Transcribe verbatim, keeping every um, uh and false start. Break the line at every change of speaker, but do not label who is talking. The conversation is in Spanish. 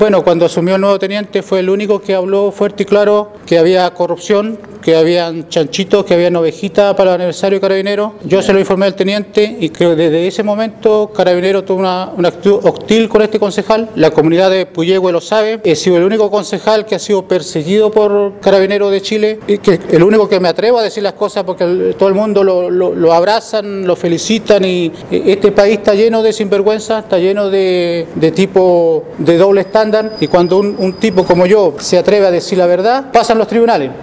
Bueno, cuando asumió el nuevo teniente fue el único que habló fuerte y claro que había corrupción, que habían chanchitos, que habían ovejitas para el aniversario de Carabineros. Yo se lo informé al teniente y que desde ese momento Carabineros tuvo una, una actitud hostil con este concejal. La comunidad de Puyehue lo sabe. He sido el único concejal que ha sido perseguido por Carabineros de Chile y que el único que me atrevo a decir las cosas porque el, todo el mundo lo, lo, lo abrazan, lo felicitan y este país está lleno de sinvergüenza, está lleno de, de tipo de doble estándar y cuando un, un tipo como yo se atreve a decir la verdad, pasan los tribunales.